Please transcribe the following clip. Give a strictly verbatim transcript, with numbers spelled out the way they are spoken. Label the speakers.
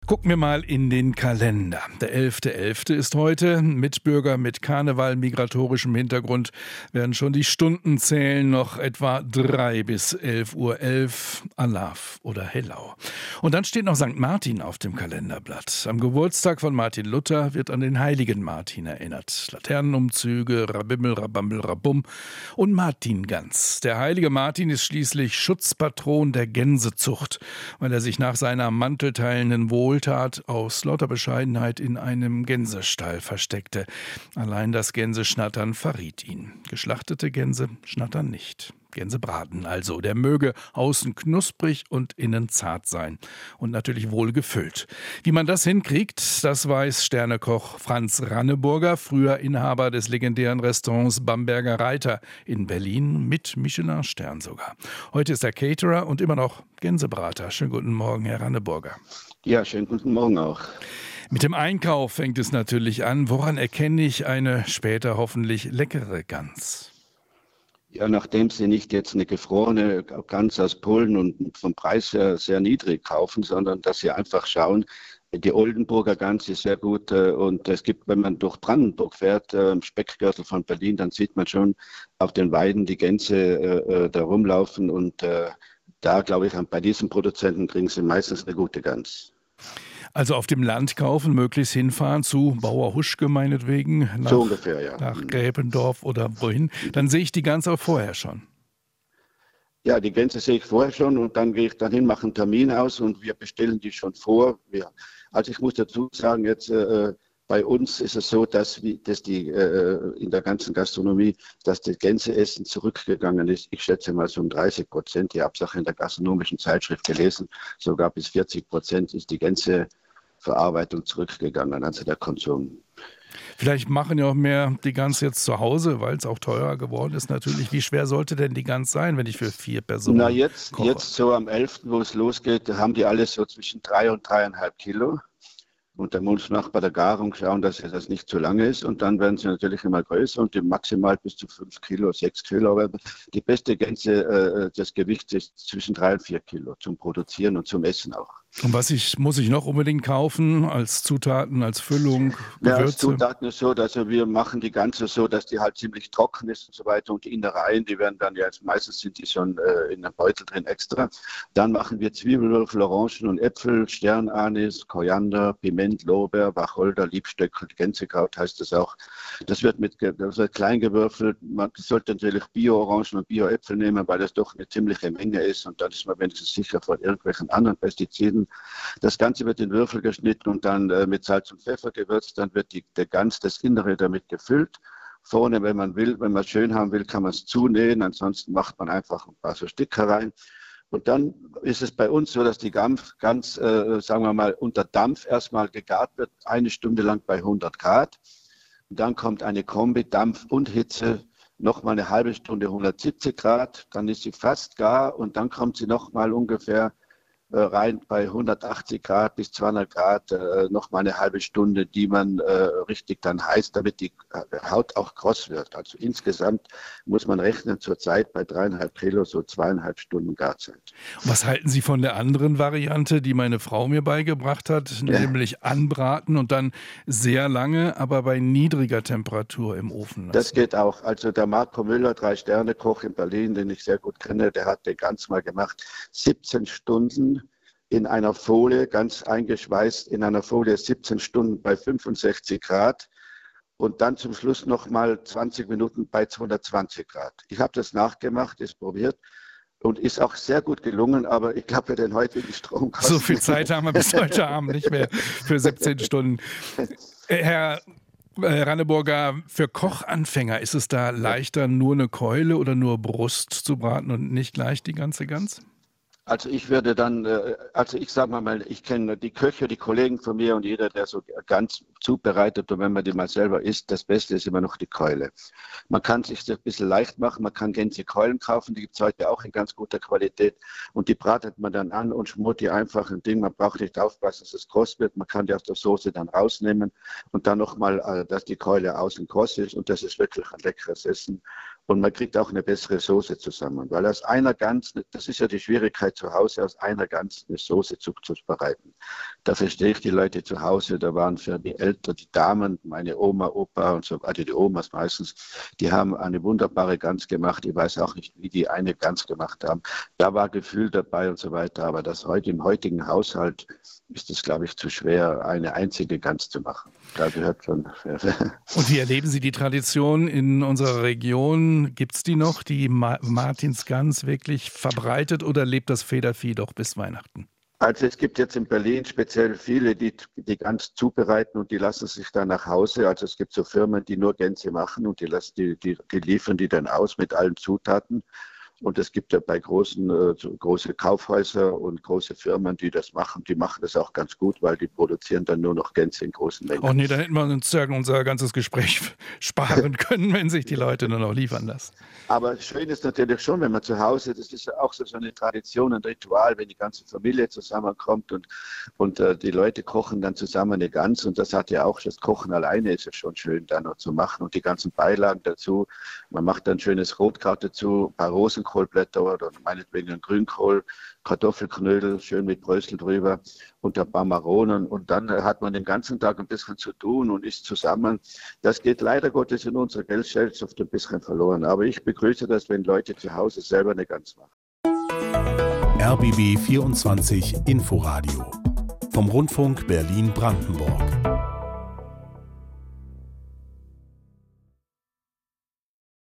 Speaker 1: Gucken wir mal in den Kalender. Der elfter elfter ist heute. Mitbürger mit Karneval, migratorischem Hintergrund werden schon die Stunden zählen. Noch etwa drei bis elf Uhr elf. Alaf oder Hellau. Und dann steht noch Sankt Martin auf dem Kalenderblatt. Am Geburtstag von Martin Luther wird an den heiligen Martin erinnert. Laternenumzüge, Rabimmel, Rabambel, Rabum und Martingans. Der heilige Martin ist schließlich Schutzpatron der Gänsezucht, weil er sich nach seiner mantelteilenden Wohltat aus lauter Bescheidenheit in einem Gänsestall versteckte. Allein das Gänseschnattern verriet ihn. Geschlachtete Gänse schnattern nicht. Gänsebraten also. Der möge außen knusprig und innen zart sein. Und natürlich wohl gefüllt. Wie man das hinkriegt, das weiß Sternekoch Franz Ranneburger, früher Inhaber des legendären Restaurants Bamberger Reiter in Berlin, mit Michelin-Stern sogar. Heute ist er Caterer und immer noch Gänsebrater. Schönen guten Morgen, Herr Ranneburger.
Speaker 2: Ja, schönen guten Morgen auch.
Speaker 1: Mit dem Einkauf fängt es natürlich an. Woran erkenne ich eine später hoffentlich leckere Gans?
Speaker 2: Ja, nachdem Sie nicht jetzt eine gefrorene Gans aus Polen und vom Preis her sehr niedrig kaufen, sondern dass Sie einfach schauen, die Oldenburger Gans ist sehr gut und es gibt, wenn man durch Brandenburg fährt, im Speckgürtel von Berlin, dann sieht man schon auf den Weiden die Gänse äh, da rumlaufen und äh, da glaube ich, bei diesen Produzenten kriegen Sie meistens eine gute Gans.
Speaker 1: Also auf dem Land kaufen, möglichst hinfahren zu Bauer Huschke meinetwegen, nach,
Speaker 2: so ungefähr, ja.
Speaker 1: nach Gräbendorf oder wohin, dann sehe ich die Gans auch vorher schon.
Speaker 2: Ja, die Gänse sehe ich vorher schon und dann gehe ich dann hin, mache einen Termin aus und wir bestellen die schon vor. Wir, also ich muss dazu sagen, jetzt äh, bei uns ist es so, dass, dass die äh, in der ganzen Gastronomie, dass das Gänseessen zurückgegangen ist. Ich schätze mal so um dreißig Prozent. Ich habe es auch in der gastronomischen Zeitschrift gelesen. Sogar bis vierzig Prozent ist die Gänseverarbeitung zurückgegangen, also der Konsum.
Speaker 1: Vielleicht machen ja auch mehr die Gans jetzt zu Hause, weil es auch teurer geworden ist natürlich. Wie schwer sollte denn die Gans sein, wenn ich für vier Personen
Speaker 2: Na jetzt,
Speaker 1: koche?
Speaker 2: jetzt so am elften, wo es losgeht, haben die alles so zwischen drei und dreieinhalb Kilo. Und da muss man auch bei der Garung schauen, dass das nicht zu lange ist. Und dann werden sie natürlich immer größer und die maximal bis zu fünf Kilo, sechs Kilo. Aber die beste Gänse, äh, das Gewicht ist zwischen drei und vier Kilo zum Produzieren und zum Essen auch.
Speaker 1: Und was ich, muss ich noch unbedingt kaufen als Zutaten, als Füllung, Gewürze?
Speaker 2: Ja, als Zutaten ist so, dass wir machen die Ganze so, dass die halt ziemlich trocken ist und so weiter. Und die Innereien, die werden dann ja, meistens sind die schon äh, in einem Beutel drin extra. Dann machen wir Zwiebelwürfel, Orangen und Äpfel, Sternanis, Koriander, Piment, Lorbeer, Wacholder, Liebstöckel, Gänsekraut heißt das auch. Das wird mit das wird klein gewürfelt. Man sollte natürlich Bio-Orangen und Bio-Äpfel nehmen, weil das doch eine ziemliche Menge ist. Und dann ist man wenigstens sicher vor irgendwelchen anderen Pestiziden. Das Ganze wird in Würfel geschnitten und dann äh, mit Salz und Pfeffer gewürzt. Dann wird die, der Gans, das Innere damit gefüllt. Vorne, wenn man will, wenn man es schön haben will, kann man es zunähen. Ansonsten macht man einfach ein paar so Sticker rein. Und dann ist es bei uns so, dass die Gans, ganz, äh, sagen wir mal, unter Dampf erstmal gegart wird, eine Stunde lang bei hundert Grad. Und dann kommt eine Kombi, Dampf und Hitze, nochmal eine halbe Stunde hundertsiebzig Grad. Dann ist sie fast gar und dann kommt sie nochmal ungefähr rein bei hundertachtzig Grad bis zweihundert Grad, äh, noch mal eine halbe Stunde, die man äh, richtig dann heizt, damit die Haut auch kross wird. Also insgesamt muss man rechnen zurzeit bei dreieinhalb Kilo so zweieinhalb Stunden Garzeit.
Speaker 1: Was halten Sie von der anderen Variante, die meine Frau mir beigebracht hat,
Speaker 2: Ja.
Speaker 1: nämlich anbraten und dann sehr lange, aber bei niedriger Temperatur im Ofen lassen?
Speaker 2: Das geht auch. Also der Marco Müller, Drei-Sterne-Koch in Berlin, den ich sehr gut kenne, der hat den ganz mal gemacht, siebzehn Stunden in einer Folie, ganz eingeschweißt, in einer Folie siebzehn Stunden bei fünfundsechzig Grad und dann zum Schluss nochmal zwanzig Minuten bei zweihundertzwanzig Grad. Ich habe das nachgemacht, ist probiert und ist auch sehr gut gelungen, aber ich glaube, für den heutigen Stromkosten...
Speaker 1: So viel Zeit haben wir bis heute Abend nicht mehr für siebzehn Stunden. Herr Ranneburger, für Kochanfänger ist es da leichter, nur eine Keule oder nur Brust zu braten und nicht gleich die ganze Gans?
Speaker 2: Also ich würde dann, also ich sage mal, ich kenne die Köche, die Kollegen von mir und jeder, der so ganz zubereitet und wenn man die mal selber isst, das Beste ist immer noch die Keule. Man kann sich das ein bisschen leicht machen, man kann Gänsekeulen kaufen, die gibt es heute auch in ganz guter Qualität und die bratet man dann an und schmort die einfach ein Ding. Man braucht nicht aufpassen, dass es kross wird, man kann die aus der Soße dann rausnehmen und dann nochmal, dass die Keule außen kross ist und das ist wirklich ein leckeres Essen. und man kriegt auch eine bessere Soße zusammen. Weil aus einer Gans, das ist ja die Schwierigkeit zu Hause, aus einer Gans eine Soße zuzubereiten. Da verstehe ich die Leute zu Hause, da waren für die Eltern, die Damen, meine Oma, Opa und so weiter, die Omas meistens, die haben eine wunderbare Gans gemacht. Ich weiß auch nicht, wie die eine Gans gemacht haben. Da war Gefühl dabei und so weiter. Aber das heute im heutigen Haushalt ist es, glaube ich, zu schwer, eine einzige Gans zu machen. Da gehört schon.
Speaker 1: Und wie erleben Sie die Tradition in unserer Region? Gibt es die noch, die Ma- Martinsgans wirklich verbreitet, oder lebt das Federvieh doch bis Weihnachten?
Speaker 2: Also es gibt jetzt in Berlin speziell viele, die die Gans zubereiten und die lassen sich dann nach Hause. Also es gibt so Firmen, die nur Gänse machen und die, lassen, die, die, die liefern die dann aus mit allen Zutaten. Und es gibt ja bei großen, äh, so große Kaufhäuser und große Firmen, die das machen. Die machen das auch ganz gut, weil die produzieren dann nur noch Gänse in großen Mengen.
Speaker 1: Oh nee, da hätten wir uns ja unser ganzes Gespräch sparen können, wenn sich die Leute nur noch liefern lassen.
Speaker 2: Aber schön ist natürlich schon, wenn man zu Hause, das ist ja auch so, so eine Tradition, ein Ritual, wenn die ganze Familie zusammenkommt und, und äh, die Leute kochen dann zusammen eine Gans. Und das hat ja auch, das Kochen alleine ist ja schon schön, da noch zu machen. Und die ganzen Beilagen dazu. Man macht dann schönes Rotkraut dazu, ein paar Rosenkohlblätter oder meinetwegen ein Grünkohl, Kartoffelknödel, schön mit Brösel drüber und ein paar Maronen. Und dann hat man den ganzen Tag ein bisschen zu tun und isst zusammen. Das geht leider Gottes in unserer Gesellschaft ein bisschen verloren. Aber ich begrüße das, wenn Leute zu Hause selber eine Gans machen.
Speaker 3: R B B vierundzwanzig Inforadio vom Rundfunk Berlin-Brandenburg.